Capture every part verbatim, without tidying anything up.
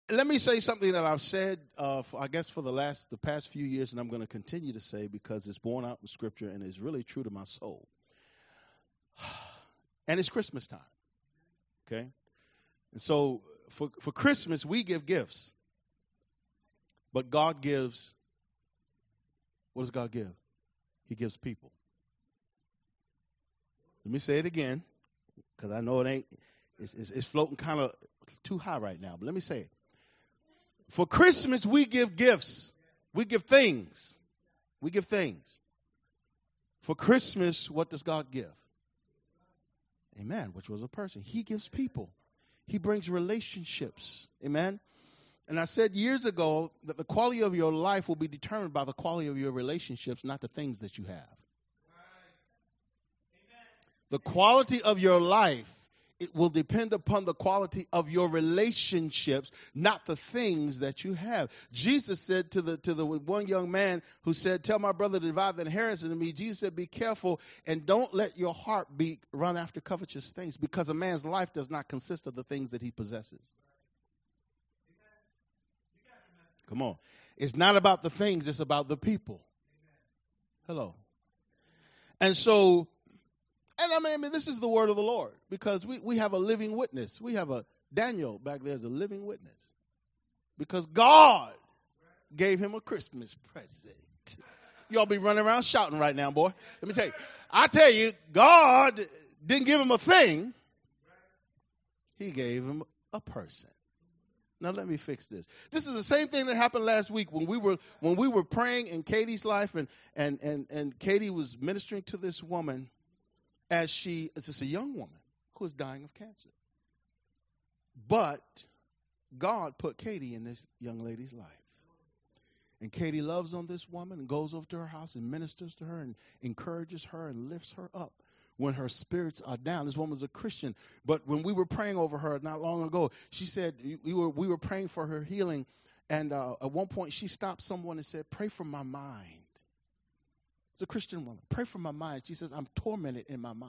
Let me say something that I've said, uh, for, I guess, for the last, the past few years, and I'm going to continue to say because it's borne out in Scripture and is really true to my soul. And it's Christmas time, okay? And so for for Christmas, we give gifts, but God gives. What does God give? He gives people. Let me say it again, because I know it ain't. It's, it's, it's floating kind of too high right now. But let me say it. For Christmas, we give gifts. We give things. We give things. For Christmas, what does God give? Amen. Which was a person. He gives people. He brings relationships. Amen. And I said years ago that the quality of your life will be determined by the quality of your relationships, not the things that you have. The quality of your life, it will depend upon the quality of your relationships, not the things that you have. Jesus said to the to the one young man who said, "Tell my brother to divide the inheritance to me." Jesus said, "Be careful and don't let your heart be run after covetous things, because a man's life does not consist of the things that he possesses." Come on. It's not about the things, it's about the people. Hello. And so, and I mean, I mean, this is the word of the Lord, because we, we have a living witness. We have a, Daniel back there is a living witness. Because God gave him a Christmas present. Y'all be running around shouting right now, boy. Let me tell you. I tell you, God didn't give him a thing. He gave him a person. Now let me fix this. This is the same thing that happened last week when we were when we were praying in Katie's life, and and and, and Katie was ministering to this woman as she as this a young woman who was dying of cancer. But God put Katie in this young lady's life. And Katie loves on this woman and goes over to her house and ministers to her and encourages her and lifts her up when her spirits are down. This woman's a Christian. But when we were praying over her not long ago, she said we were we were praying for her healing. And uh, at one point she stopped someone and said, "Pray for my mind." It's a Christian woman. "Pray for my mind." She says, "I'm tormented in my mind."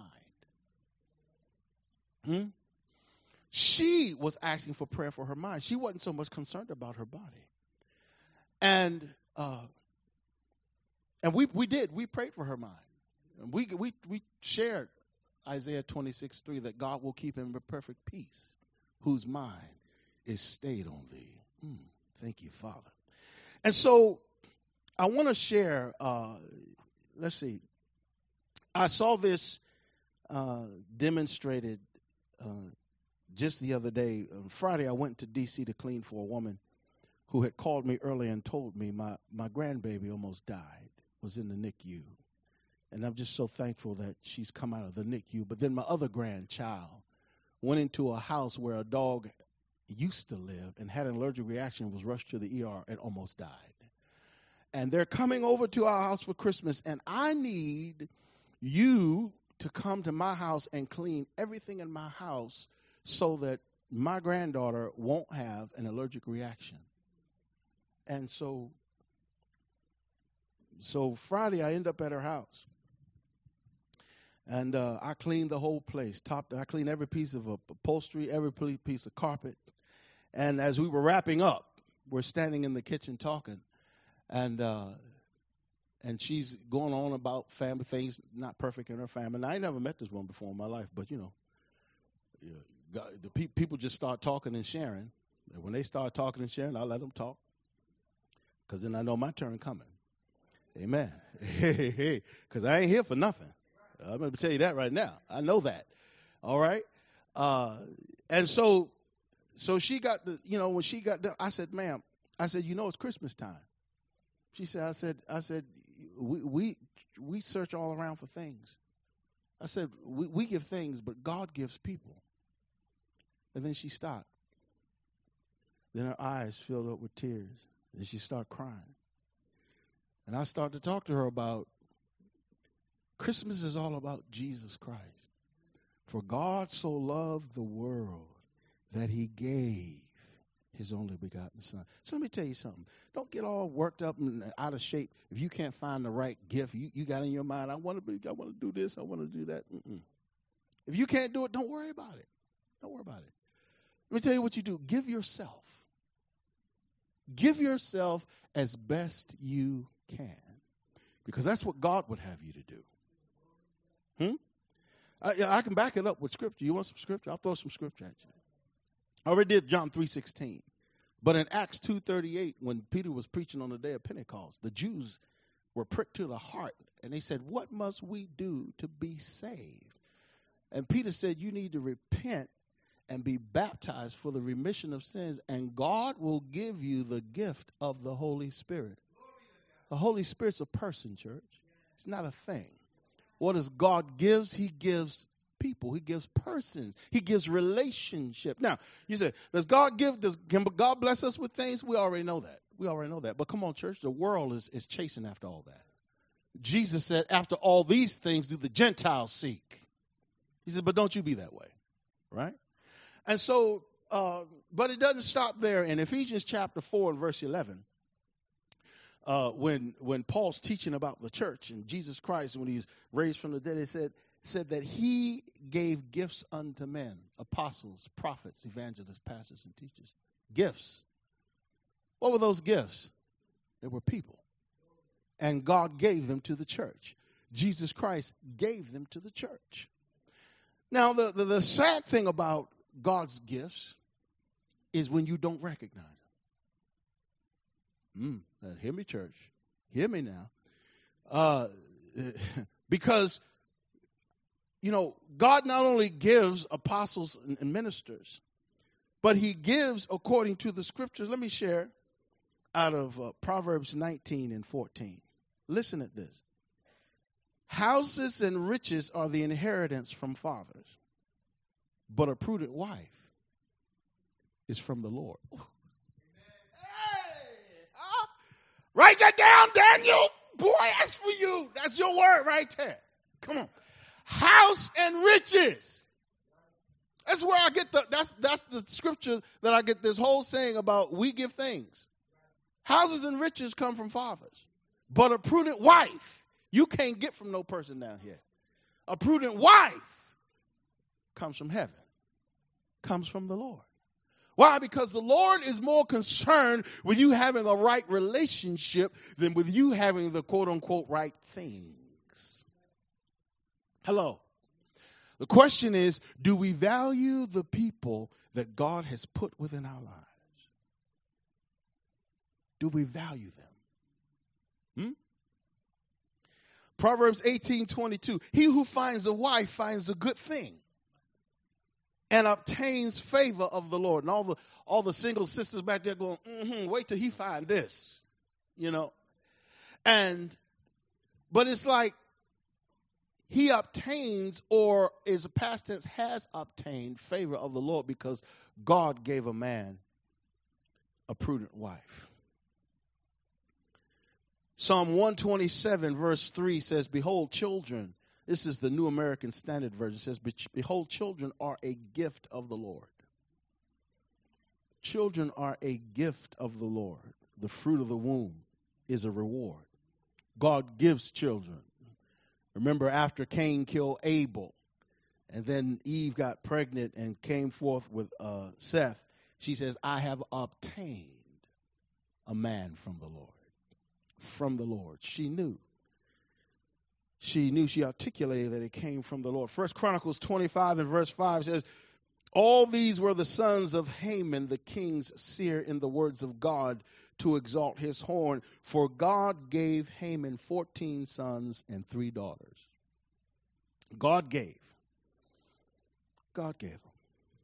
Hmm? She was asking for prayer for her mind. She wasn't so much concerned about her body. And uh, and we we did. We prayed for her mind. And we we we shared Isaiah twenty-six three, that God will keep him in perfect peace, whose mind is stayed on thee. Mm, thank you, Father. And so I want to share. Uh, let's see. I saw this uh, demonstrated uh, just the other day. On Friday, I went to D C to clean for a woman who had called me early and told me my, my grandbaby almost died, was in the N I C U. And I'm just so thankful that she's come out of the N I C U. But then my other grandchild went into a house where a dog used to live and had an allergic reaction, was rushed to the E R and almost died. And they're coming over to our house for Christmas, and I need you to come to my house and clean everything in my house so that my granddaughter won't have an allergic reaction. And so, so Friday I end up at her house. And uh, I cleaned the whole place. Top, I cleaned every piece of upholstery, every piece of carpet. And as we were wrapping up, we're standing in the kitchen talking. And uh, and she's going on about family things not perfect in her family. And I ain't never met this woman before in my life, but you know, yeah, God, the pe- people just start talking and sharing. And when they start talking and sharing, I let them talk, because then I know my turn coming. Amen. Hey, hey, because I ain't here for nothing. I'm going to tell you that right now. I know that. All right. Uh, and so, so she got the, you know, when she got done, I said, "Ma'am," I said, "you know, it's Christmas time." She said, I said, I said, we, we, we search all around for things. I said, we, we give things, but God gives people. And then she stopped. Then her eyes filled up with tears, and she started crying. And I started to talk to her about Christmas is all about Jesus Christ. For God so loved the world that he gave his only begotten son. So let me tell you something. Don't get all worked up and out of shape if you can't find the right gift. You, you got in your mind, I want to be, I want to do this, I want to do that. Mm-mm. If you can't do it, don't worry about it. Don't worry about it. Let me tell you what you do. Give yourself. Give yourself as best you can, because that's what God would have you to do. Hmm? I, yeah, I can back it up with scripture. You want some scripture? I'll throw some scripture at you. I already did John three sixteen. But in Acts two thirty-eight, when Peter was preaching on the day of Pentecost, the Jews were pricked to the heart, and they said, what must we do to be saved? And Peter said, you need to repent and be baptized for the remission of sins, and God will give you the gift of the Holy Spirit. The Holy Spirit's a person, church. It's not a thing. What does God gives? He gives people. He gives persons. He gives relationship. Now, you say, does God give, does can God bless us with things? We already know that. We already know that. But come on, church, the world is, is chasing after all that. Jesus said, after all these things do the Gentiles seek. He said, but don't you be that way, right? And so, uh, but it doesn't stop there. In Ephesians chapter four and verse eleven, uh, when when Paul's teaching about the church and Jesus Christ, when he was raised from the dead, it said, said that he gave gifts unto men, apostles, prophets, evangelists, pastors, and teachers. Gifts. What were those gifts? They were people. And God gave them to the church. Jesus Christ gave them to the church. Now, the, the, the sad thing about God's gifts is when you don't recognize them. Mm, hear me, church. Hear me now. Uh, because, you know, God not only gives apostles and, and ministers, but he gives according to the scriptures. Let me share out of uh, Proverbs nineteen and fourteen. Listen at this. Houses and riches are the inheritance from fathers, but a prudent wife is from the Lord. Hey, uh, write that down, Daniel. Boy, that's for you. That's your word right there. Come on. House and riches. That's where I get the, that's, that's the scripture that I get this whole saying about we give things. Houses and riches come from fathers, but a prudent wife you can't get from no person down here. A prudent wife comes from heaven, comes from the Lord. Why? Because the Lord is more concerned with you having a right relationship than with you having the quote-unquote right things. Hello. The question is, do we value the people that God has put within our lives? Do we value them? Hmm? Proverbs eighteen twenty-two. He who finds a wife finds a good thing and obtains favor of the Lord. And all the all the single sisters back there going, mm-hmm, wait till he find this, you know. And but it's like he obtains, or is a past tense, has obtained favor of the Lord because God gave a man a prudent wife. Psalm one twenty-seven verse three says, behold, children, this is the New American Standard Version, says, behold, children are a gift of the Lord. Children are a gift of the Lord. The fruit of the womb is a reward. God gives children. Remember, after Cain killed Abel, and then Eve got pregnant and came forth with uh, Seth, she says, I have obtained a man from the Lord. From the Lord. She knew. She knew, she articulated that it came from the Lord. First Chronicles twenty-five and verse five says, all these were the sons of Haman, the king's seer, in the words of God, to exalt his horn. For God gave Haman fourteen sons and three daughters. God gave. God gave them.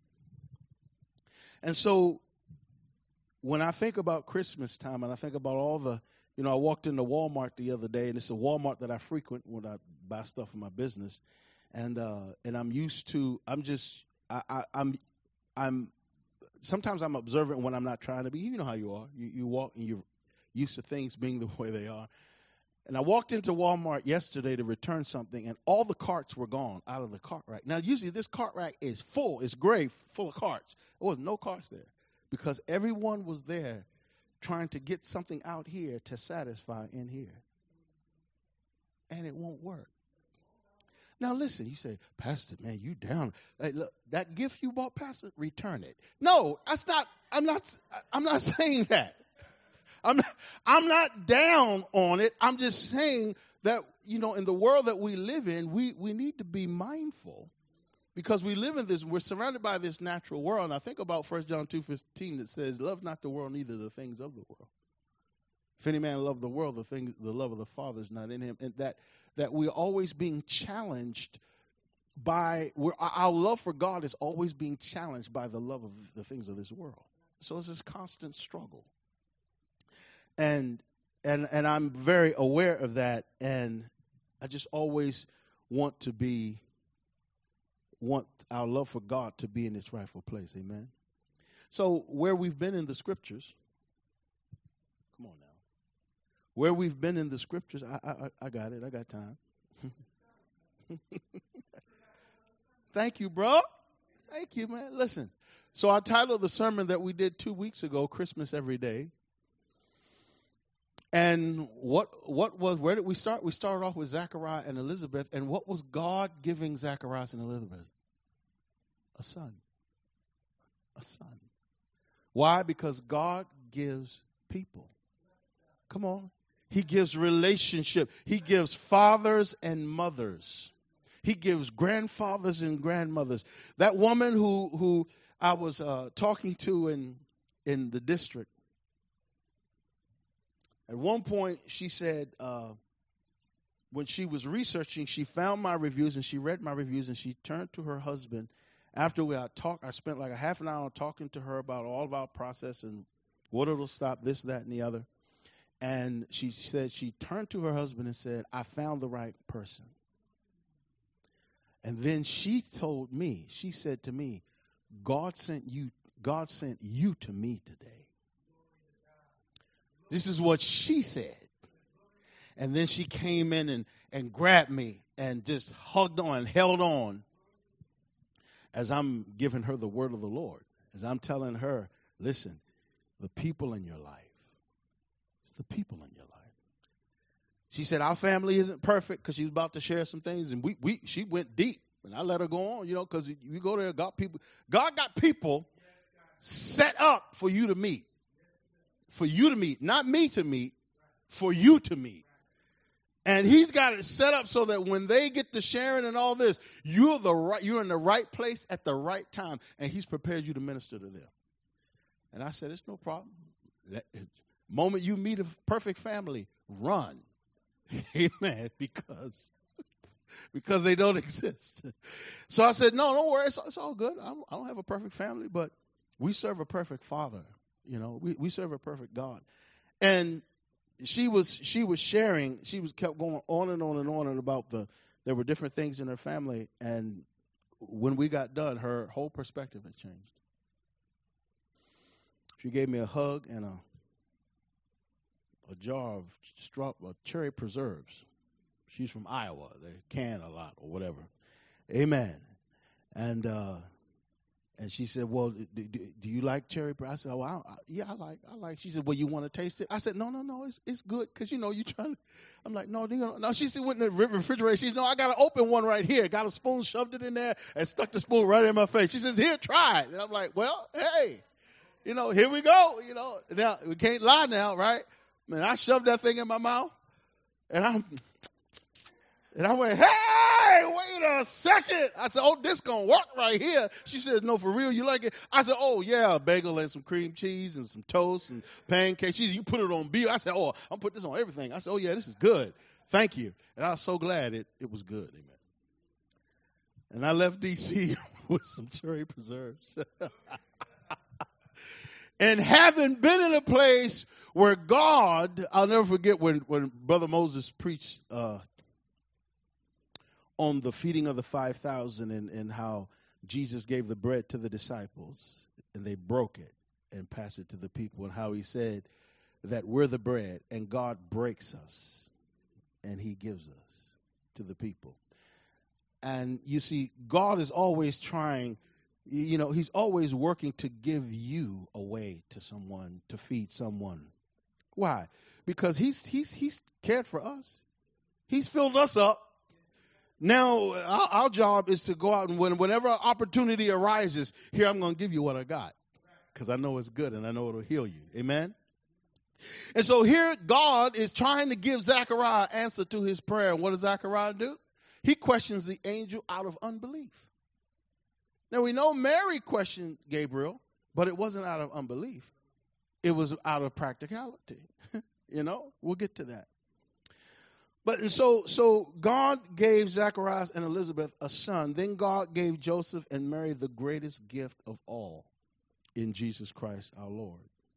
And so, when I think about Christmas time and I think about all the, you know, I walked into Walmart the other day, and it's a Walmart that I frequent when I buy stuff for my business, and uh, and I'm used to. I'm just. I, I, I'm. I'm. Sometimes I'm observant when I'm not trying to be. You know how you are. You, you walk and you're used to things being the way they are. And I walked into Walmart yesterday to return something, and all the carts were gone out of the cart rack. Now, usually this cart rack is full. It's gray, full of carts. There was no carts there because everyone was there trying to get something out here to satisfy in here. And it won't work. Now listen, you say, Pastor, man, you down. Hey, look, that gift you bought, Pastor, return it. No, that's not, I'm not, I'm not saying that. I'm not, I'm not down on it. I'm just saying that, you know, in the world that we live in, we, we need to be mindful because we live in this, we're surrounded by this natural world. And I think about First John two fifteen that says, love not the world, neither the things of the world. If any man love the world, the thing, the love of the Father is not in him. And that, that we're always being challenged by, we're, our love for God is always being challenged by the love of the things of this world. So it's this constant struggle. And and and I'm very aware of that, and I just always want to be want our love for God to be in its rightful place. Amen. So where we've been in the scriptures, come on now. Where we've been in the scriptures, I I, I got it. I got time. Thank you, bro. Thank you, man. Listen. So I titled the sermon that we did two weeks ago, Christmas Every Day. And what what was, where did we start? We started off with Zachariah and Elizabeth. And what was God giving Zacharias and Elizabeth? A son. A son. Why? Because God gives people. Come on. He gives relationship. He gives fathers and mothers. He gives grandfathers and grandmothers. That woman who who I was uh, talking to in in the district, at one point she said uh, when she was researching, she found my reviews and she read my reviews and she turned to her husband. After we had talked, I spent like a half an hour talking to her about all of our process and what it'll stop, this, that, and the other. And she said she turned to her husband and said, I found the right person. And then she told me, she said to me, God sent you, God sent you to me today. This is what she said. And then she came in and, and grabbed me and just hugged on, held on as I'm giving her the word of the Lord. As I'm telling her, listen, the people in your life. It's the people in your life. She said, our family isn't perfect because she was about to share some things. And we, we she went deep. And I let her go on, you know, because you go there, God people, God got people set up for you to meet. For you to meet. Not me to meet. For you to meet. And he's got it set up so that when they get to sharing and all this, you're the right, you're in the right place at the right time. And he's prepared you to minister to them. And I said, it's no problem. That, moment you meet a perfect family, run. Amen. Because... Because they don't exist. So I said, no, don't worry. It's, it's all good. I don't, I don't have a perfect family, but we serve a perfect Father. You know, we, we serve a perfect God. And she was she was sharing. She was kept going on and on and on and about the. There were different things in her family, and when we got done, her whole perspective had changed. She gave me a hug and a a jar of straw, uh, cherry preserves. She's from Iowa. They can a lot or whatever. Amen. And uh, and she said, well, do, do, do you like cherry? I said, well, I, yeah, I like I like. She said, well, you want to taste it? I said, no, no, no, it's it's good because, you know, you trying to. I'm like, no, you know, no. She said, went in the refrigerator. She said, no, I got to open one right here. Got a spoon, shoved it in there, and stuck the spoon right in my face. She says, here, try it. And I'm like, well, hey, you know, here we go. You know, now we can't lie now, right? Man, I shoved that thing in my mouth, and I'm. And I went, hey, wait a second. I said, oh, this going to work right here. She said, no, for real, you like it? I said, oh, yeah, a bagel and some cream cheese and some toast and pancakes. She said, you put it on beef. I said, oh, I'm put this on everything. I said, oh, yeah, this is good. Thank you. And I was so glad it, it was good. Amen. And I left D C with some cherry preserves. And having been in a place where God, I'll never forget when, when Brother Moses preached uh, on the feeding of the five thousand and, and how Jesus gave the bread to the disciples and they broke it and passed it to the people, and how he said that we're the bread and God breaks us and he gives us to the people. And you see, God is always trying, you know, he's always working to give you a way to someone, to feed someone. Why? Because he's he's he's cared for us. He's filled us up. Now, our, our job is to go out and when, whenever opportunity arises, here, I'm going to give you what I got because I know it's good and I know it'll heal you. Amen? And so here God is trying to give Zechariah an answer to his prayer. And what does Zechariah do? He questions the angel out of unbelief. Now we know Mary questioned Gabriel, but it wasn't out of unbelief. It was out of practicality. You know, we'll get to that. But and so, so God gave Zacharias and Elizabeth a son. Then God gave Joseph and Mary the greatest gift of all in Jesus Christ our Lord.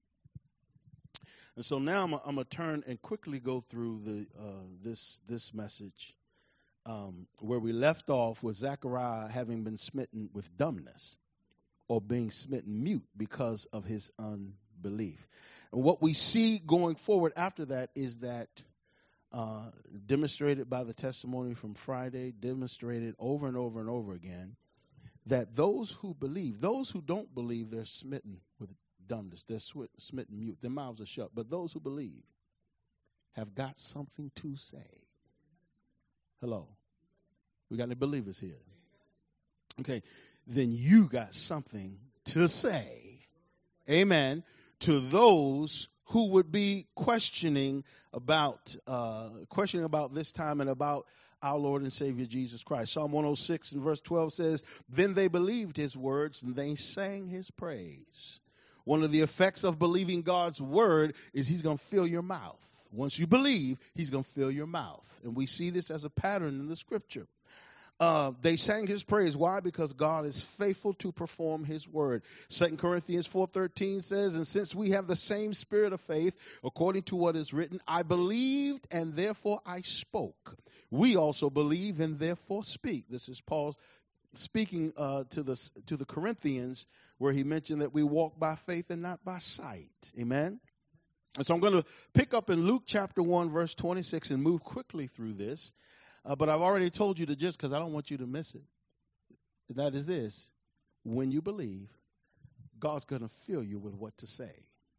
And so now I'm, I'm going to turn and quickly go through the uh, this this message um, where we left off with Zechariah having been smitten with dumbness or being smitten mute because of his unbelief. And what we see going forward after that is that uh, demonstrated by the testimony from Friday, demonstrated over and over and over again, that those who believe, those who don't believe, they're smitten with dumbness. They're sw- smitten mute. Their mouths are shut. But those who believe have got something to say. Hello. We got any believers here? Okay. Then you got something to say. Amen. To those who would be questioning about uh, questioning about this time and about our Lord and Savior Jesus Christ. Psalm one oh six and verse twelve says, "Then they believed his words and they sang his praise." One of the effects of believing God's word is he's going to fill your mouth. Once you believe, he's going to fill your mouth. And we see this as a pattern in the scripture. Uh, they sang his praise. Why? Because God is faithful to perform his word. Second Corinthians four thirteen says, "And since we have the same spirit of faith, according to what is written, I believed and therefore I spoke. We also believe and therefore speak." This is Paul speaking uh, to the to the Corinthians, where he mentioned that we walk by faith and not by sight. Amen. And so I'm going to pick up in Luke chapter one, verse twenty-six, and move quickly through this. Uh, but I've already told you to just because I don't want you to miss it. And that is this. When you believe, God's going to fill you with what to say.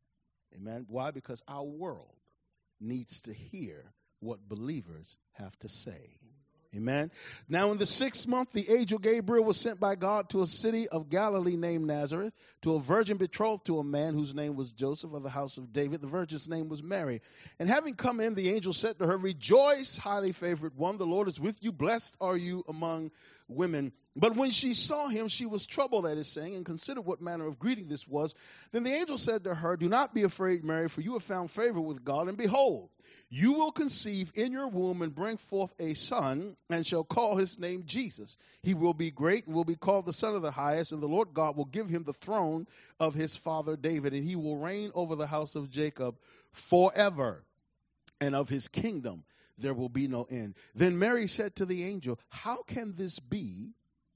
Amen. Why? Because our world needs to hear what believers have to say. Amen. Now in the sixth month, the angel Gabriel was sent by God to a city of Galilee named Nazareth, to a virgin betrothed to a man whose name was Joseph of the house of David. The virgin's name was Mary. And having come in, the angel said to her, "Rejoice, highly favored one, the Lord is with you. Blessed are you among women." But when she saw him, she was troubled at his saying and considered what manner of greeting this was. Then the angel said to her, "Do not be afraid, Mary, for you have found favor with God. And behold, you will conceive in your womb and bring forth a son, and shall call his name Jesus. He will be great and will be called the Son of the Highest, and the Lord God will give him the throne of his father David, and he will reign over the house of Jacob forever, and of his kingdom there will be no end." Then Mary said to the angel, "How can this be,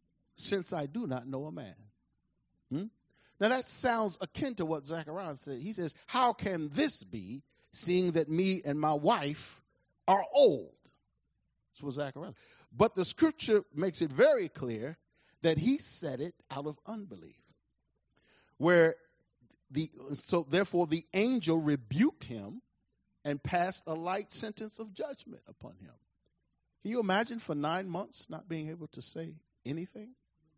since I do not know a man?" Hmm? Now that sounds akin to what Zechariah said. He says, "How can this be, seeing that me and my wife are old?" That's what Zechariah. But the scripture makes it very clear that he said it out of unbelief. Where the so therefore the angel rebuked him and passed a light sentence of judgment upon him. Can you imagine for nine months not being able to say anything?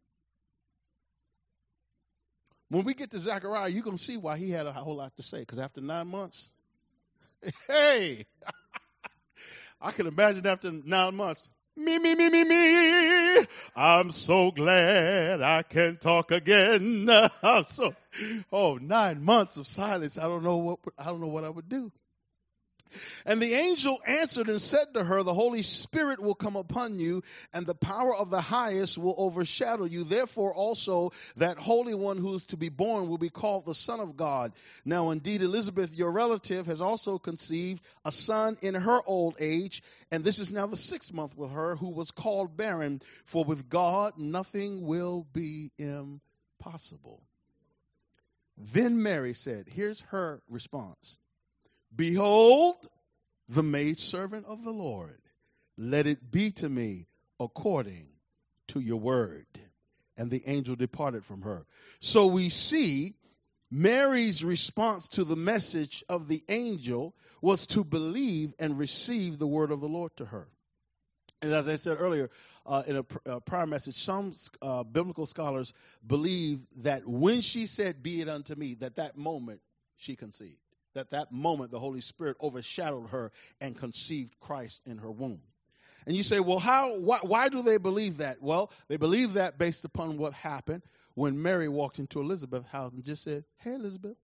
When we get to Zechariah, you're going to see why he had a whole lot to say. Because after nine months, hey, I can imagine after nine months, me, me, me, me, me. I'm so glad I can talk again. I'm so, oh, nine months of silence. I don't know what, I don't know what I would do. And the angel answered and said to her, "The Holy Spirit will come upon you, and the power of the highest will overshadow you. Therefore also that Holy One who is to be born will be called the Son of God. Now indeed Elizabeth, your relative, has also conceived a son in her old age, and this is now the sixth month with her, who was called barren. For with God nothing will be impossible." Then Mary said, here's her response, "Behold, the maidservant of the Lord. Let it be to me according to your word." And the angel departed from her. So we see Mary's response to the message of the angel was to believe and receive the word of the Lord to her. And as I said earlier uh, in a, pr- a prior message, some uh, biblical scholars believe that when she said, "Be it unto me," that that moment she conceived. That that moment the Holy Spirit overshadowed her and conceived Christ in her womb. And you say, well, how? Why, why do they believe that? Well, they believe that based upon what happened when Mary walked into Elizabeth's house and just said, hey, Elizabeth.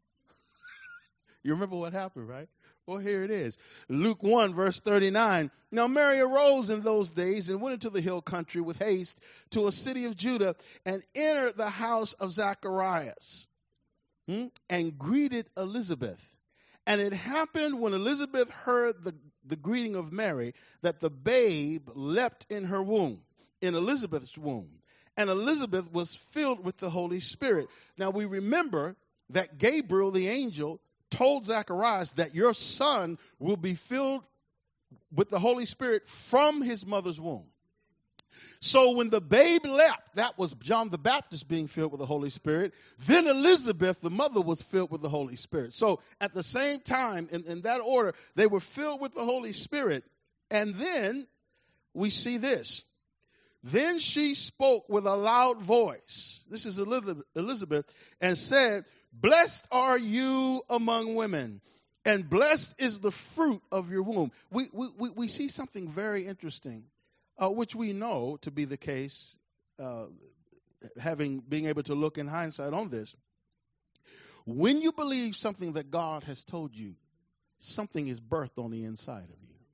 You remember what happened, right? Well, here it is. Luke one, verse thirty-nine. Now Mary arose in those days and went into the hill country with haste to a city of Judah and entered the house of Zacharias hmm, and greeted Elizabeth. And it happened when Elizabeth heard the, the greeting of Mary that the babe leapt in her womb, in Elizabeth's womb. And Elizabeth was filled with the Holy Spirit. Now we remember that Gabriel, the angel, told Zacharias that your son will be filled with the Holy Spirit from his mother's womb. So when the babe leapt, that was John the Baptist being filled with the Holy Spirit. Then Elizabeth, the mother, was filled with the Holy Spirit. So at the same time, in, in that order, they were filled with the Holy Spirit. And then we see this. Then she spoke with a loud voice. This is Elizabeth, and said, blessed are you among women, and blessed is the fruit of your womb. We we we, we see something very interesting, uh, which we know to be the case, uh, having being able to look in hindsight on this. When you believe something that God has told you, something is birthed on the inside of you.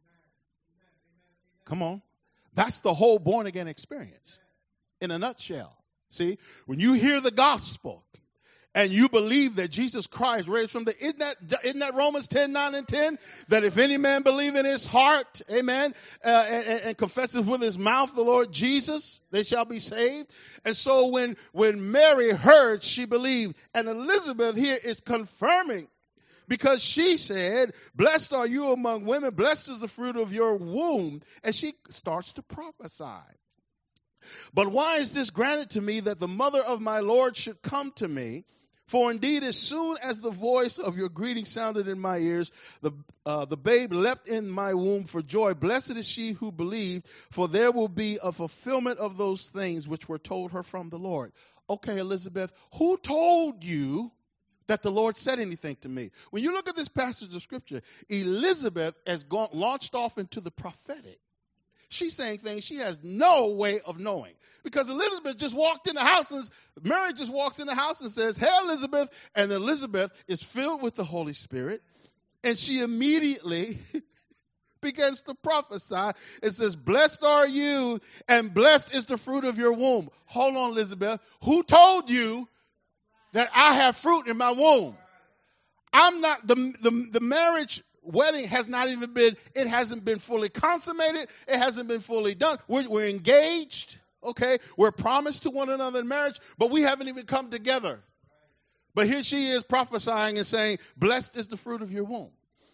Come on. That's the whole born again experience in a nutshell. See, when you hear the gospel and you believe that Jesus Christ raised from the, isn't that, isn't that Romans ten, nine and ten? That if any man believe in his heart, amen, uh, and, and confesses with his mouth the Lord Jesus, they shall be saved. And so when, when Mary heard, she believed. And Elizabeth here is confirming, because she said, blessed are you among women, blessed is the fruit of your womb. And she starts to prophesy. But why is this granted to me, that the mother of my Lord should come to me? For indeed, as soon as the voice of your greeting sounded in my ears, the uh, the babe leapt in my womb for joy. Blessed is she who believed, for there will be a fulfillment of those things which were told her from the Lord. Okay, Elizabeth, who told you that the Lord said anything to me? When you look at this passage of Scripture, Elizabeth has gone launched off into the prophetic. She's saying things she has no way of knowing. Because Elizabeth just walked in the house, and Mary just walks in the house and says, hey, Elizabeth. And Elizabeth is filled with the Holy Spirit. And she immediately begins to prophesy. It says, blessed are you, and blessed is the fruit of your womb. Hold on, Elizabeth. Who told you that I have fruit in my womb? I'm not, the, the, the marriage wedding has not even been, it hasn't been fully consummated. It hasn't been fully done. We're, we're engaged, okay? We're promised to one another in marriage, but we haven't even come together. But here she is prophesying and saying, blessed is the fruit of your womb.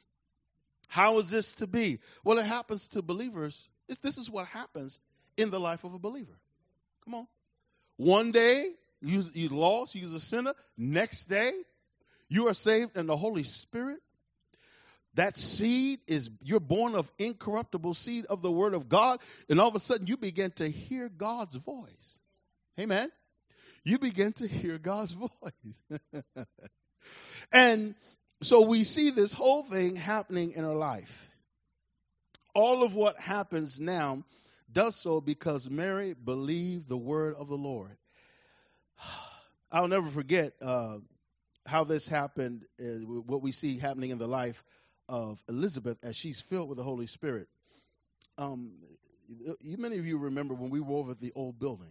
How is this to be? Well, it happens to believers. It's, this is what happens in the life of a believer. Come on. One day, you, you lost, you're a sinner. Next day, you are saved in the Holy Spirit. That seed is, you're born of incorruptible seed of the word of God. And all of a sudden you begin to hear God's voice. Amen. You begin to hear God's voice. And so we see this whole thing happening in her life. All of what happens now does so because Mary believed the word of the Lord. I'll never forget uh, how this happened, uh, what we see happening in the life of Elizabeth as she's filled with the Holy Spirit. Um, you, many of you remember when we were over at the old building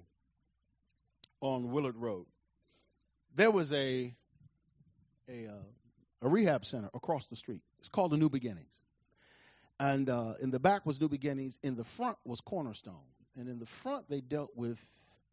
on Willard Road. There was a a, uh, a rehab center across the street. It's called the New Beginnings. And uh, in the back was New Beginnings. In the front was Cornerstone. And in the front they dealt with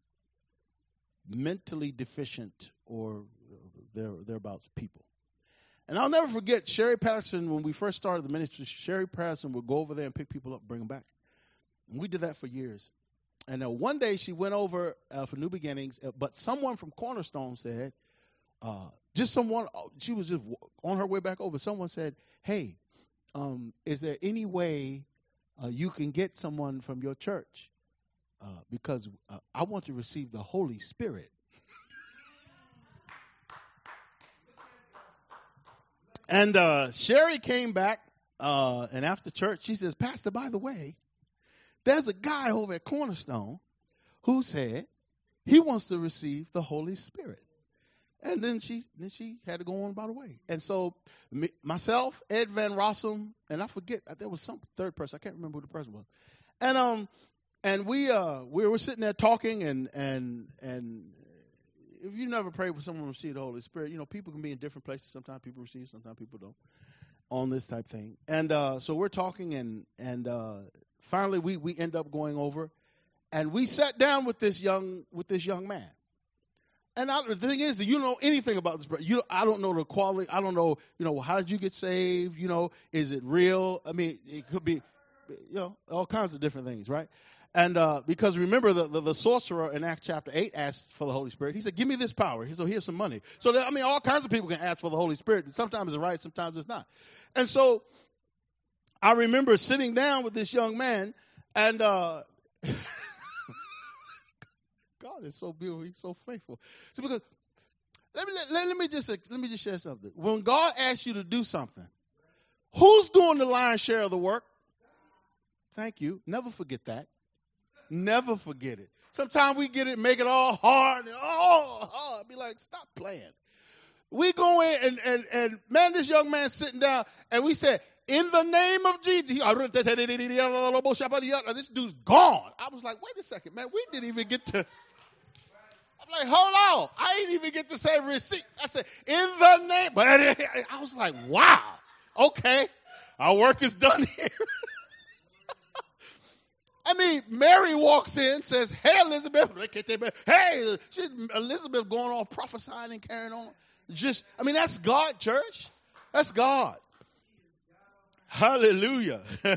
mentally deficient or there thereabouts people. And I'll never forget Sherry Patterson, when we first started the ministry, Sherry Patterson would go over there and pick people up, bring them back. And we did that for years. And uh, one day she went over uh, for New Beginnings, uh, but someone from Cornerstone said, uh, just someone, she was just on her way back over, someone said, hey, um, is there any way uh, you can get someone from your church? Uh, because uh, I want to receive the Holy Spirit. And uh, Sherry came back, uh, and after church, she says, Pastor, by the way, there's a guy over at Cornerstone who said he wants to receive the Holy Spirit. And then she then she had to go on about her way. And so me, myself, Ed Van Rossum, and I forget, there was some third person. I can't remember who the person was. And um and we uh we were sitting there talking, and and and if you never prayed for someone to receive the Holy Spirit, you know, people can be in different places. Sometimes people receive, sometimes people don't, on this type thing. And uh, so we're talking, and and uh, finally we we end up going over, and we sat down with this young with this young man. And I, the thing is, you don't know anything about this. You, I don't know the quality. I don't know, you know, how did you get saved? You know, is it real? I mean, it could be, you know, all kinds of different things, right? And uh, because remember, the, the, the sorcerer in Acts chapter eight asked for the Holy Spirit. He said, give me this power. So here's some money. So, that, I mean, all kinds of people can ask for the Holy Spirit. Sometimes it's right, sometimes it's not. And so I remember sitting down with this young man, and uh, God is so beautiful. He's so faithful. So because let me let, let me just let me just share something. When God asks you to do something, who's doing the lion's share of the work? Thank you. Never forget that. Never forget it. Sometimes we get it, make it all hard. And, oh, oh, I'd be like, stop playing. We go in and, and, and man, this young man sitting down, and we said, in the name of Jesus. This dude's gone. I was like, wait a second, man. We didn't even get to. I'm like, hold on. I didn't even get to say receipt. I said, in the name. But I was like, wow. Okay. Our work is done here. I mean, Mary walks in, says, hey, Elizabeth. Hey, she, Elizabeth going off prophesying and carrying on. Just, I mean, that's God, church. That's God. Hallelujah.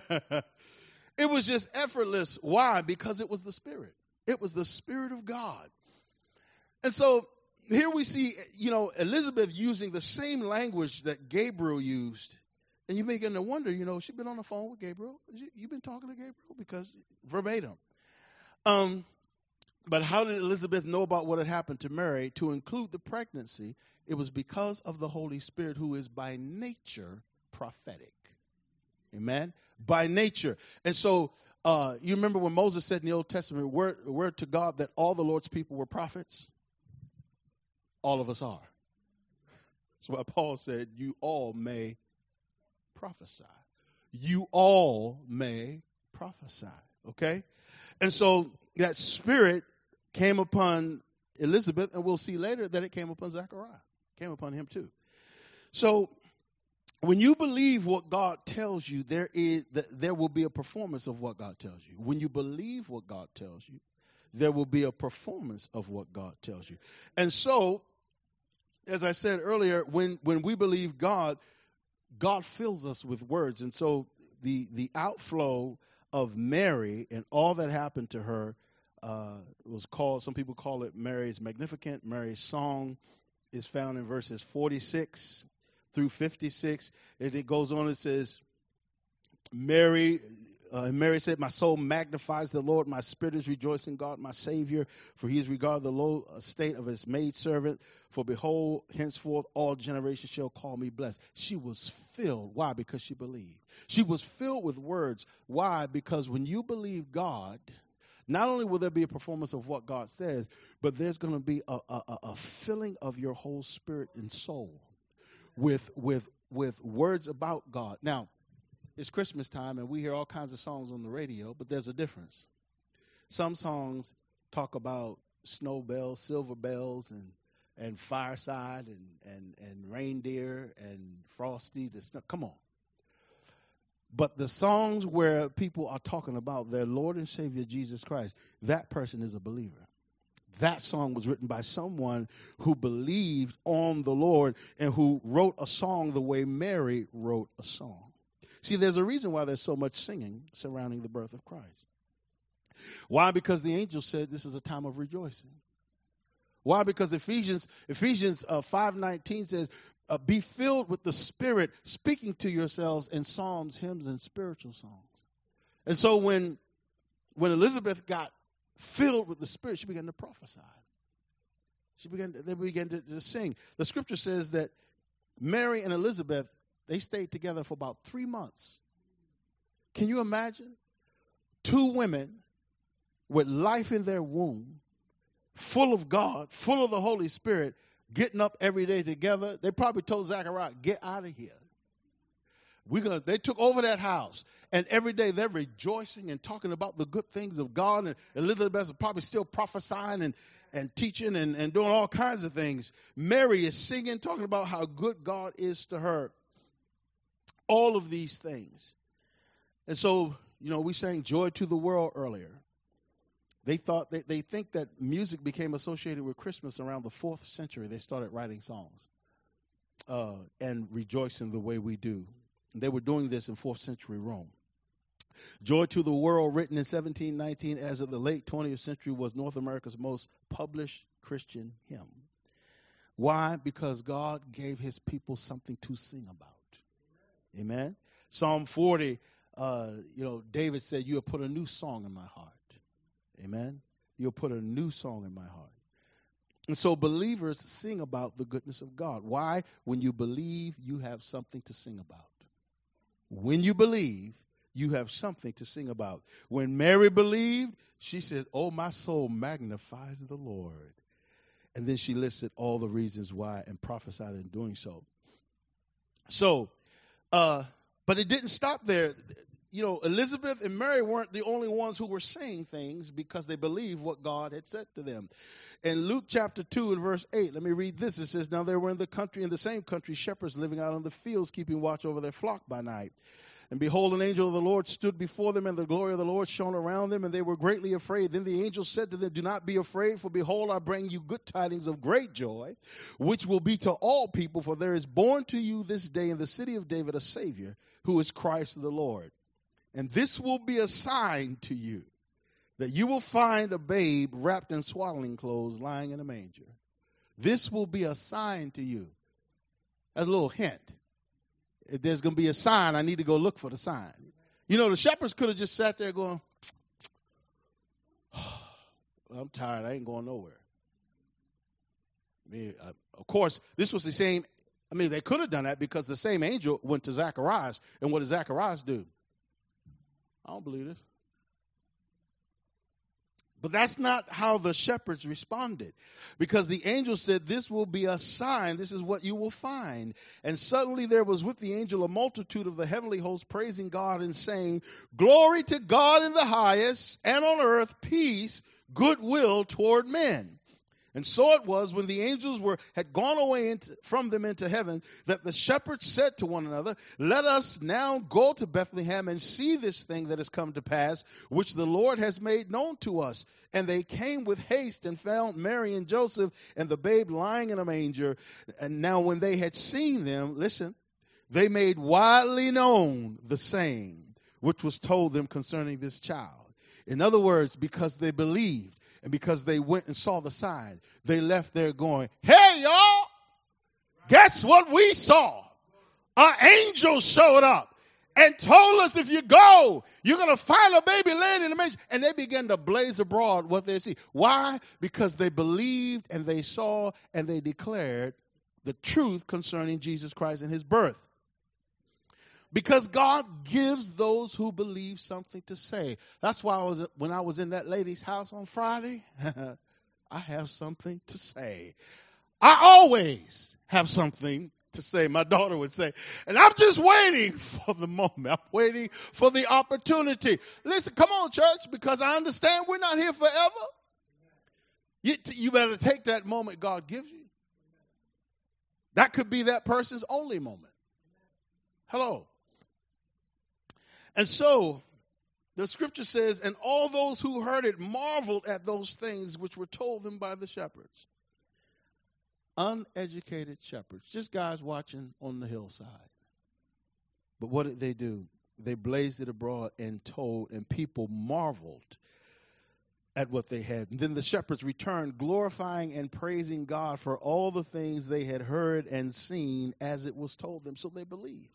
It was just effortless. Why? Because it was the Spirit. It was the Spirit of God. And so here we see, you know, Elizabeth using the same language that Gabriel used. And you begin to wonder, you know, she's been on the phone with Gabriel. You've been talking to Gabriel? Because verbatim. Um, but how did Elizabeth know about what had happened to Mary? To include the pregnancy, it was because of the Holy Spirit, who is by nature prophetic. Amen? By nature. And so uh, you remember when Moses said in the Old Testament, word, word to God that all the Lord's people were prophets? All of us are. That's why Paul said, you all may prophesy. You all may prophesy. Okay? And so that spirit came upon Elizabeth, and we'll see later that it came upon Zechariah. Came upon him too. So when you believe what God tells you, there is there will be a performance of what God tells you. When you believe what God tells you, there will be a performance of what God tells you. And so, as I said earlier, when, when we believe God, God fills us with words. And so the, the outflow of Mary and all that happened to her uh, was called, some people call it Mary's Magnificat. Mary's song is found in verses forty-six through fifty-six. And it goes on, it says, Mary, uh, and Mary said, my soul magnifies the Lord, my spirit is rejoicing in God, my Savior, for he has regarded the low estate of his maidservant. For behold, henceforth all generations shall call me blessed. She was filled. Why? Because she believed. She was filled with words. Why? Because when you believe God, not only will there be a performance of what God says, but there's going to be a, a, a filling of your whole spirit and soul with with with words about God. Now, it's Christmas time, and we hear all kinds of songs on the radio, but there's a difference. Some songs talk about snow bells, silver bells, and and fireside, and and and reindeer, and frosty. The snow. Come on. But the songs where people are talking about their Lord and Savior Jesus Christ, that person is a believer. That song was written by someone who believed on the Lord and who wrote a song the way Mary wrote a song. See, there's a reason why there's so much singing surrounding the birth of Christ. Why? Because the angel said this is a time of rejoicing. Why? Because Ephesians Ephesians uh, five nineteen says, uh, be filled with the Spirit, speaking to yourselves in psalms, hymns, and spiritual songs. And so when when Elizabeth got filled with the Spirit, she began to prophesy. She began to, they began to, to sing. The scripture says that Mary and Elizabeth, they stayed together for about three months. Can you imagine? Two women with life in their womb, full of God, full of the Holy Spirit, getting up every day together. They probably told Zachariah, get out of here. We're gonna, they took over that house, and every day they're rejoicing and talking about the good things of God. And Elizabeth is probably still prophesying and, and teaching and, and doing all kinds of things. Mary is singing, talking about how good God is to her. All of these things. And so, you know, we sang Joy to the World earlier. They thought they, they think that music became associated with Christmas around the fourth century. They started writing songs uh, and rejoicing the way we do. They were doing this in fourth century Rome. Joy to the World, written in seventeen nineteen as of the late twentieth century, was North America's most published Christian hymn. Why? Because God gave his people something to sing about. Amen. Psalm forty, uh, you know, David said, you have put a new song in my heart. Amen. You'll put a new song in my heart. And so believers sing about the goodness of God. Why? When you believe, you have something to sing about. When you believe, you have something to sing about. When Mary believed, she said, oh, my soul magnifies the Lord. And then she listed all the reasons why and prophesied in doing so. So, uh, but it didn't stop there. You know, Elizabeth and Mary weren't the only ones who were saying things because they believed what God had said to them. In Luke chapter two and verse eight, let me read this. It says, now there were in the country, in the same country, shepherds living out in the fields, keeping watch over their flock by night. And behold, an angel of the Lord stood before them, and the glory of the Lord shone around them, and they were greatly afraid. Then the angel said to them, do not be afraid, for behold, I bring you good tidings of great joy, which will be to all people, for there is born to you this day in the city of David a Savior, who is Christ the Lord. And this will be a sign to you, that you will find a babe wrapped in swaddling clothes lying in a manger. This will be a sign to you. That's a little hint. If there's going to be a sign, I need to go look for the sign. You know, the shepherds could have just sat there going, oh, I'm tired. I ain't going nowhere. I mean, uh, of course, this was the same. I mean, they could have done that because the same angel went to Zacharias. And what did Zacharias do? I don't believe this. But that's not how the shepherds responded. Because the angel said, this will be a sign. This is what you will find. And suddenly there was with the angel a multitude of the heavenly host praising God and saying, glory to God in the highest, and on earth peace, goodwill toward men. And so it was when the angels were had gone away into, from them into heaven, that the shepherds said to one another, let us now go to Bethlehem and see this thing that has come to pass, which the Lord has made known to us. And they came with haste and found Mary and Joseph and the babe lying in a manger. And now when they had seen them, listen, they made widely known the saying which was told them concerning this child. In other words, because they believed. And because they went and saw the sign, they left there going, hey, y'all, guess what we saw? An angel showed up and told us if you go, you're going to find a baby laying in the manger. And they began to blaze abroad what they see. Why? Because they believed and they saw and they declared the truth concerning Jesus Christ and his birth. Because God gives those who believe something to say. That's why I was when I was in that lady's house on Friday, I have something to say. I always have something to say, my daughter would say. And I'm just waiting for the moment. I'm waiting for the opportunity. Listen, come on, church, because I understand we're not here forever. You, you better take that moment God gives you. That could be that person's only moment. Hello. And so, the scripture says, and all those who heard it marveled at those things which were told them by the shepherds. Uneducated shepherds, just guys watching on the hillside. But what did they do? They blazed it abroad and told, and people marveled at what they had. And then the shepherds returned, glorifying and praising God for all the things they had heard and seen as it was told them. So they believed.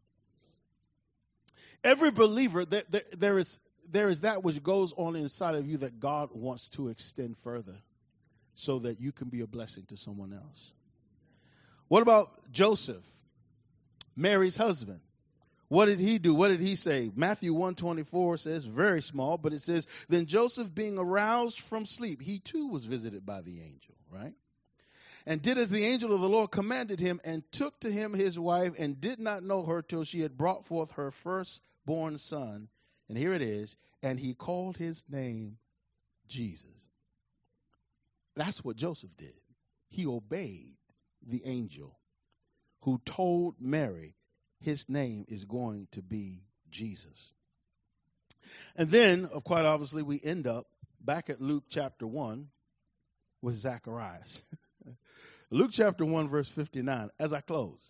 Every believer, there, there, there is there is that which goes on inside of you that God wants to extend further so that you can be a blessing to someone else. What about Joseph? Mary's husband. What did he do? What did he say? Matthew one twenty-four says, very small, but it says, then Joseph being aroused from sleep, he too was visited by the angel, right? And did as the angel of the Lord commanded him, and took to him his wife, and did not know her till she had brought forth her firstborn son. And here it is, and he called his name Jesus. That's what Joseph did. He obeyed the angel who told Mary his name is going to be Jesus. And then, of quite obviously, we end up back at Luke chapter one with Zacharias. Luke chapter one, verse fifty-nine, as I close.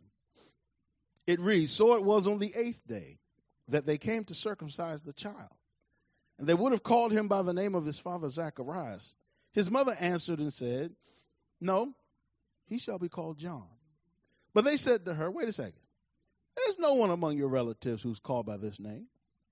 It reads, so it was on the eighth day that they came to circumcise the child. And they would have called him by the name of his father Zacharias. His mother answered and said, no, he shall be called John. But they said to her, wait a second. There's no one among your relatives who's called by this name.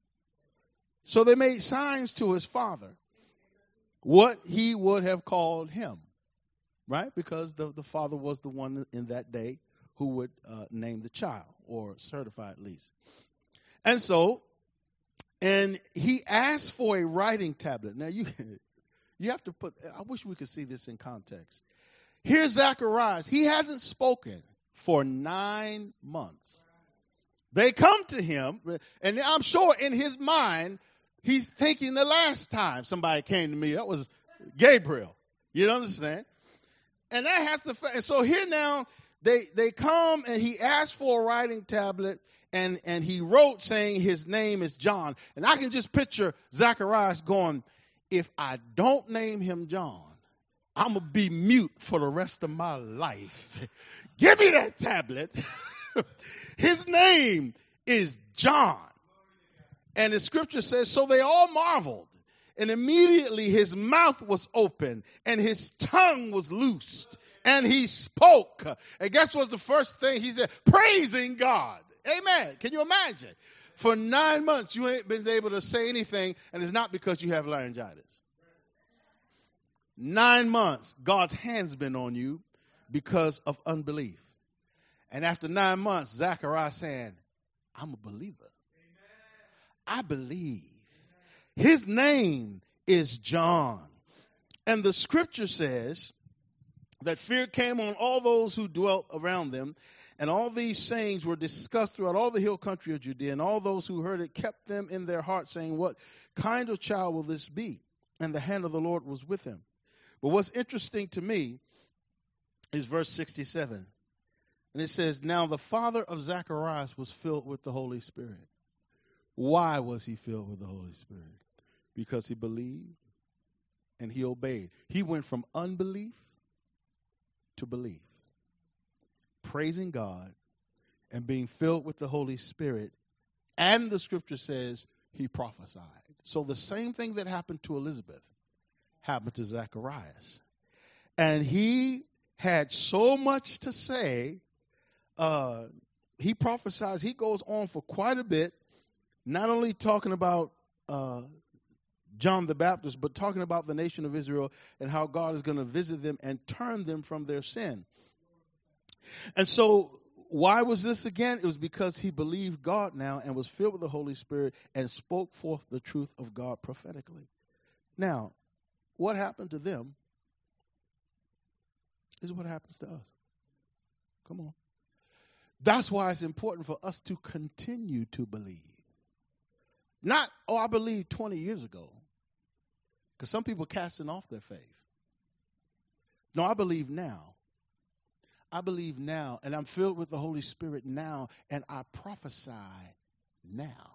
So they made signs to his father what he would have called him, right? Because the, the father was the one in that day who would uh, name the child, or certify at least. And so, and he asked for a writing tablet. Now, you, you have to put, I wish we could see this in context. Here's Zacharias. He hasn't spoken for nine months. They come to him, and I'm sure in his mind, he's thinking the last time somebody came to me, that was Gabriel. You understand? And that has to, and so here now, they, they come and he asked for a writing tablet, and, and he wrote saying his name is John. And I can just picture Zacharias going, if I don't name him John, I'm going to be mute for the rest of my life. Give me that tablet. His name is John. And the scripture says, so they all marveled. And immediately his mouth was open and his tongue was loosed. And he spoke. And guess what's the first thing he said? Praising God. Amen. Can you imagine? For nine months, you ain't been able to say anything, and it's not because you have laryngitis. Nine months, God's hand's been on you because of unbelief. And after nine months, Zachariah saying, I'm a believer. I believe. His name is John. And the scripture says that fear came on all those who dwelt around them. And all these sayings were discussed throughout all the hill country of Judea. And all those who heard it kept them in their hearts, saying, what kind of child will this be? And the hand of the Lord was with him. But what's interesting to me is verse sixty-seven. And it says, now the father of Zacharias was filled with the Holy Spirit. Why was he filled with the Holy Spirit? Because he believed and he obeyed. He went from unbelief to belief. Praising God and being filled with the Holy Spirit. And the scripture says he prophesied. So the same thing that happened to Elizabeth happened to Zacharias. And he had so much to say. Uh, he prophesies. He goes on for quite a bit, not only talking about uh, John the Baptist, but talking about the nation of Israel and how God is going to visit them and turn them from their sin. And so why was this again? It was because he believed God now and was filled with the Holy Spirit and spoke forth the truth of God prophetically. Now, what happened to them is what happens to us. Come on. That's why it's important for us to continue to believe. Not, oh, I believed twenty years ago. Because some people are casting off their faith. No, I believe now. I believe now, and I'm filled with the Holy Spirit now, and I prophesy now.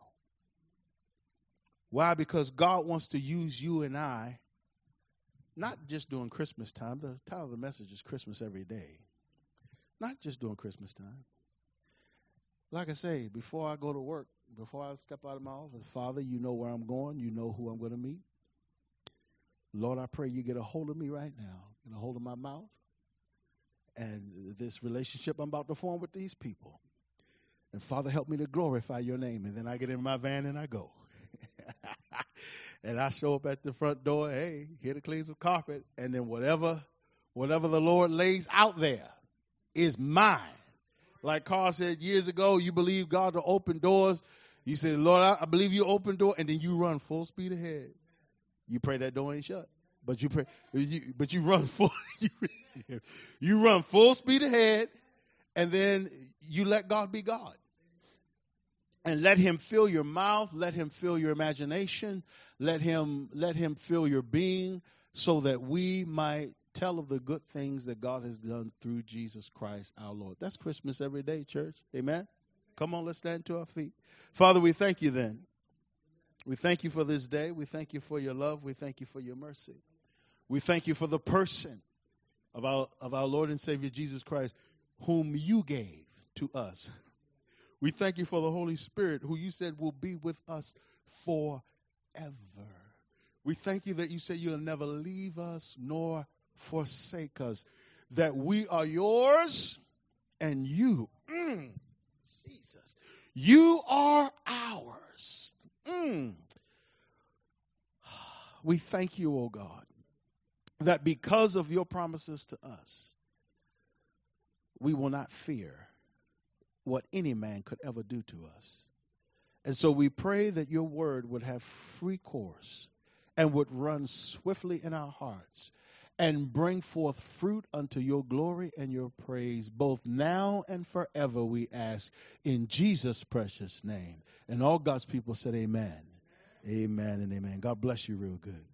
Why? Because God wants to use you and I, not just during Christmas time. The title of the message is Christmas Every Day. Not just during Christmas time. Like I say, before I go to work, before I step out of my office, Father, you know where I'm going. You know who I'm going to meet. Lord, I pray you get a hold of me right now. Get a hold of my mouth. And this relationship I'm about to form with these people. And Father, help me to glorify your name. And then I get in my van and I go. And I show up at the front door, hey, here to clean some carpet. And then whatever, whatever the Lord lays out there is mine. Like Carl said years ago, you believe God to open doors. You say, Lord, I, I believe you open door, and then you run full speed ahead. You pray that door ain't shut. But you pray, you, but you run full, you, you run full speed ahead, and then you let God be God. And let him fill your mouth, let him fill your imagination, let him let him fill your being, so that we might tell of the good things that God has done through Jesus Christ our Lord. That's Christmas every day, church. Amen. Come on, let's stand to our feet. Father, we thank you then. We thank you for this day. We thank you for your love. We thank you for your mercy. We thank you for the person of our of our Lord and Savior Jesus Christ, whom you gave to us. We thank you for the Holy Spirit, who you said will be with us forever. We thank you that you say you'll never leave us nor forsake us, that we are yours and you, mm, Jesus, you are ours. Mm. We thank you, oh God, that because of your promises to us, we will not fear what any man could ever do to us. And so we pray that your word would have free course and would run swiftly in our hearts and bring forth fruit unto your glory and your praise, both now and forever, we ask, in Jesus' precious name. And all God's people said amen. Amen, amen and amen. God bless you real good.